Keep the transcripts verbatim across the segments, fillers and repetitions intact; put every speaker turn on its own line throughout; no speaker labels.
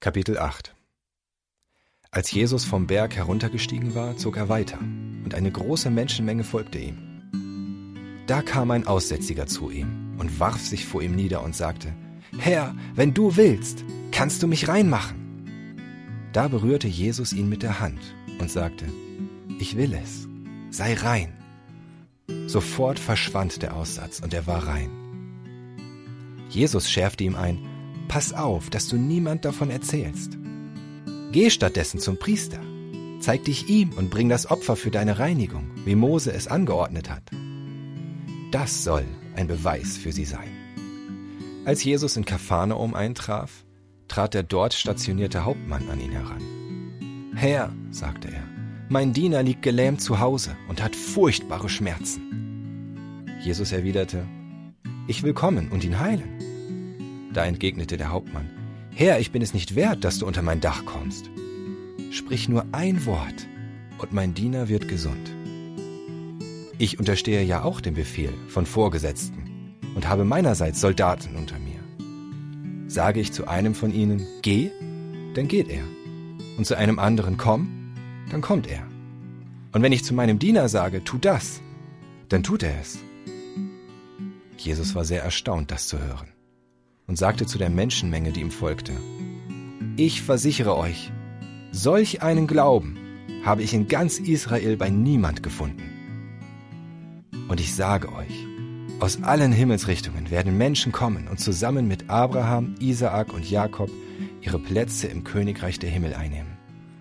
Kapitel acht. Als Jesus vom Berg heruntergestiegen war, zog er weiter, und eine große Menschenmenge folgte ihm. Da kam ein Aussätziger zu ihm und warf sich vor ihm nieder und sagte: Herr, wenn du willst, kannst du mich reinmachen. Da berührte Jesus ihn mit der Hand und sagte: Ich will es, sei rein. Sofort verschwand der Aussatz und er war rein. Jesus schärfte ihm ein: Pass auf, dass du niemand davon erzählst. Geh stattdessen zum Priester, zeig dich ihm und bring das Opfer für deine Reinigung, wie Mose es angeordnet hat. Das soll ein Beweis für sie sein. Als Jesus in Kapharnaum eintraf, trat der dort stationierte Hauptmann an ihn heran. Herr, sagte er, mein Diener liegt gelähmt zu Hause und hat furchtbare Schmerzen. Jesus erwiderte: Ich will kommen und ihn heilen. Da entgegnete der Hauptmann: Herr, ich bin es nicht wert, dass du unter mein Dach kommst. Sprich nur ein Wort, und mein Diener wird gesund. Ich unterstehe ja auch dem Befehl von Vorgesetzten und habe meinerseits Soldaten unter mir. Sage ich zu einem von ihnen: Geh, dann geht er. Und zu einem anderen: Komm, dann kommt er. Und wenn ich zu meinem Diener sage: Tu das, dann tut er es. Jesus war sehr erstaunt, das zu hören, und sagte zu der Menschenmenge, die ihm folgte: Ich versichere euch, solch einen Glauben habe ich in ganz Israel bei niemand gefunden. Und ich sage euch, aus allen Himmelsrichtungen werden Menschen kommen und zusammen mit Abraham, Isaak und Jakob ihre Plätze im Königreich der Himmel einnehmen.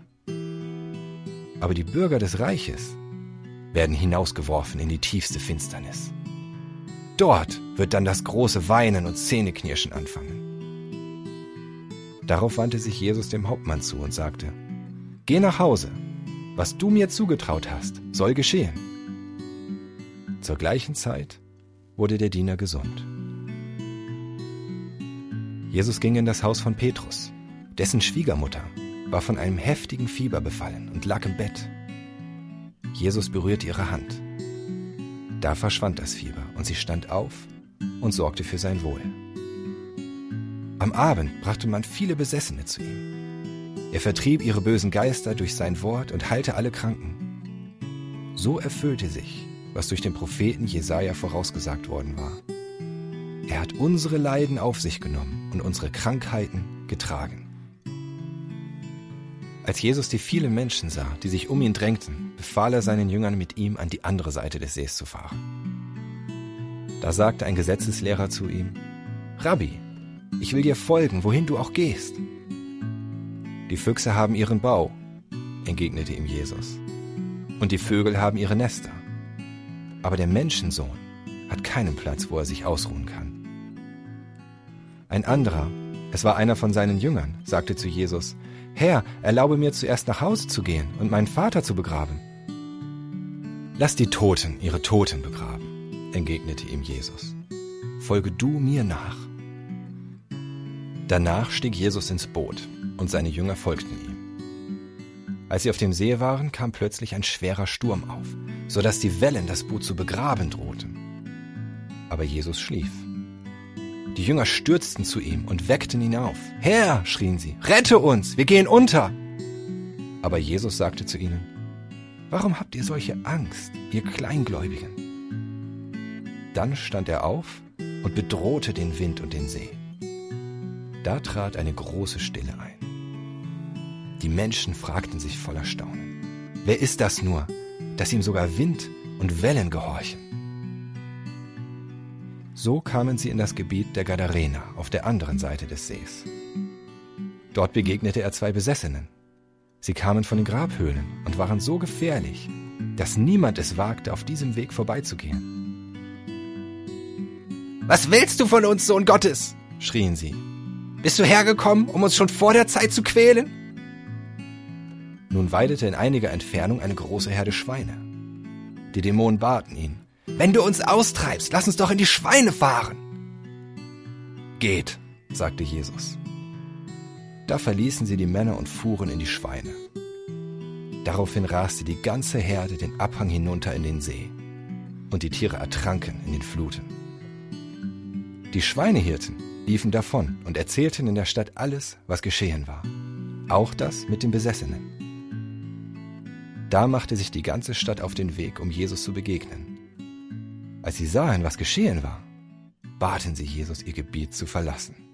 Aber die Bürger des Reiches werden hinausgeworfen in die tiefste Finsternis. Dort wird dann das große Weinen und Zähneknirschen anfangen. Darauf wandte sich Jesus dem Hauptmann zu und sagte: Geh nach Hause, was du mir zugetraut hast, soll geschehen. Zur gleichen Zeit wurde der Diener gesund. Jesus ging in das Haus von Petrus. Dessen Schwiegermutter war von einem heftigen Fieber befallen und lag im Bett. Jesus berührte ihre Hand. Da verschwand das Fieber und sie stand auf und sorgte für sein Wohl. Am Abend brachte man viele Besessene zu ihm. Er vertrieb ihre bösen Geister durch sein Wort und heilte alle Kranken. So erfüllte sich, was durch den Propheten Jesaja vorausgesagt worden war. Er hat unsere Leiden auf sich genommen und unsere Krankheiten getragen. Als Jesus die vielen Menschen sah, die sich um ihn drängten, befahl er seinen Jüngern, mit ihm an die andere Seite des Sees zu fahren. Da sagte ein Gesetzeslehrer zu ihm: Rabbi, ich will dir folgen, wohin du auch gehst. Die Füchse haben ihren Bau, entgegnete ihm Jesus, und die Vögel haben ihre Nester. Aber der Menschensohn hat keinen Platz, wo er sich ausruhen kann. Ein anderer, es war einer von seinen Jüngern, sagte zu Jesus: Herr, erlaube mir zuerst nach Hause zu gehen und meinen Vater zu begraben. Lass die Toten ihre Toten begraben, entgegnete ihm Jesus. Folge du mir nach. Danach stieg Jesus ins Boot und seine Jünger folgten ihm. Als sie auf dem See waren, kam plötzlich ein schwerer Sturm auf, so dass die Wellen das Boot zu begraben drohten. Aber Jesus schlief. Die Jünger stürzten zu ihm und weckten ihn auf. Herr, schrien sie, rette uns, wir gehen unter. Aber Jesus sagte zu ihnen: Warum habt ihr solche Angst, ihr Kleingläubigen? Dann stand er auf und bedrohte den Wind und den See. Da trat eine große Stille ein. Die Menschen fragten sich voller Staunen: Wer ist das nur, dass ihm sogar Wind und Wellen gehorchen? So kamen sie in das Gebiet der Gadarener auf der anderen Seite des Sees. Dort begegnete er zwei Besessenen. Sie kamen von den Grabhöhlen und waren so gefährlich, dass niemand es wagte, auf diesem Weg vorbeizugehen. Was willst du von uns, Sohn Gottes? Schrien sie. Bist du hergekommen, um uns schon vor der Zeit zu quälen? Nun weidete in einiger Entfernung eine große Herde Schweine. Die Dämonen baten ihn: Wenn du uns austreibst, lass uns doch in die Schweine fahren. Geht, sagte Jesus. Da verließen sie die Männer und fuhren in die Schweine. Daraufhin raste die ganze Herde den Abhang hinunter in den See, und die Tiere ertranken in den Fluten. Die Schweinehirten, liefen davon und erzählten in der Stadt alles, was geschehen war, auch das mit den Besessenen. Da machte sich die ganze Stadt auf den Weg, um Jesus zu begegnen. Als sie sahen, was geschehen war, baten sie Jesus, ihr Gebiet zu verlassen.